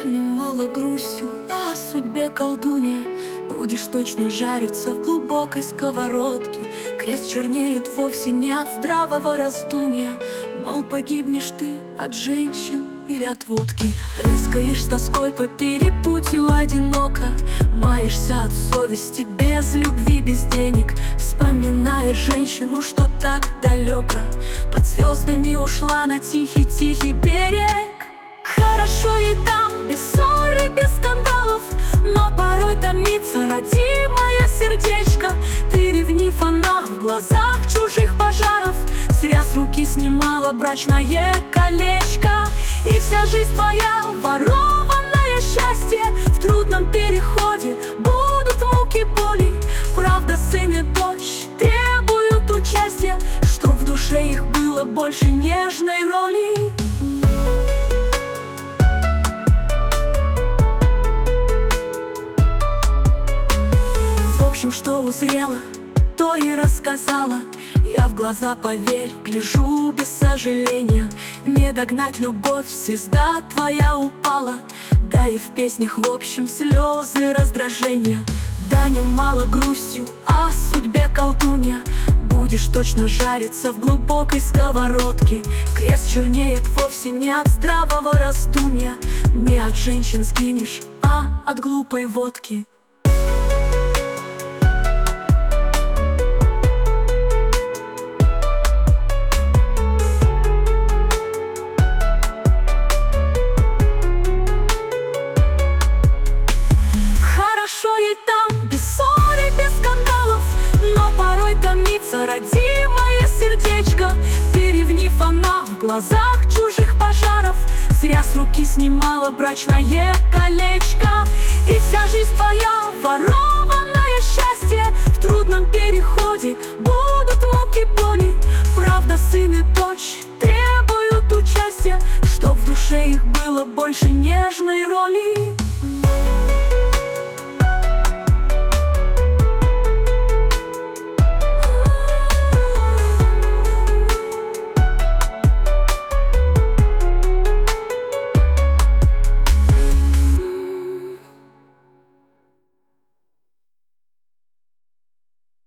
немало грустью о судьбе колдунья. Будешь точно жариться в глубокой сковородке. Крест чернеет вовсе не от здравого раздумья. Мол, погибнешь ты от женщин или от водки. Рыскаешь с тоской по перепутью одиноко. Маешься от совести без любви, без денег. Вспоминаешь женщину, что так далеко. Под звездами ушла на тихий-тихий берег. Хорошо ей там, без ссоры, без скандалов, но порой томится родимое сердечко. Ты ревнив, она в глазах чужих пожаров. Зря с руки снимала брачное колечко. И вся жизнь твоя ворованное счастье. В трудном переходе будут муки боли. Правда, сын и дочь требуют участия, чтоб в душе их было больше нежной роли. В общем, что узрела, то и рассказала. Я в глаза, поверь, гляжу без сожаления. Не догнать любовь, звезда твоя упала. Да и в песнях в общем слезы раздражения. Да немало грустью о судьбе колдунья. Будешь точно жариться в глубокой сковородке. Крест чернеет вовсе не от здравого раздумья. Не от женщин сгинешь, а от глупой водки. Хорошо ей там, без ссоры, без скандалов, но порой томится родимое сердечко. Ты ревнив, она в глазах чужих пожаров. Зря с руки снимала брачное колечко. И вся жизнь твоя ворованное счастье. В трудном переходе будут муки боли. Правда, сын и дочь требуют участия, чтоб в душе их было больше нежной роли.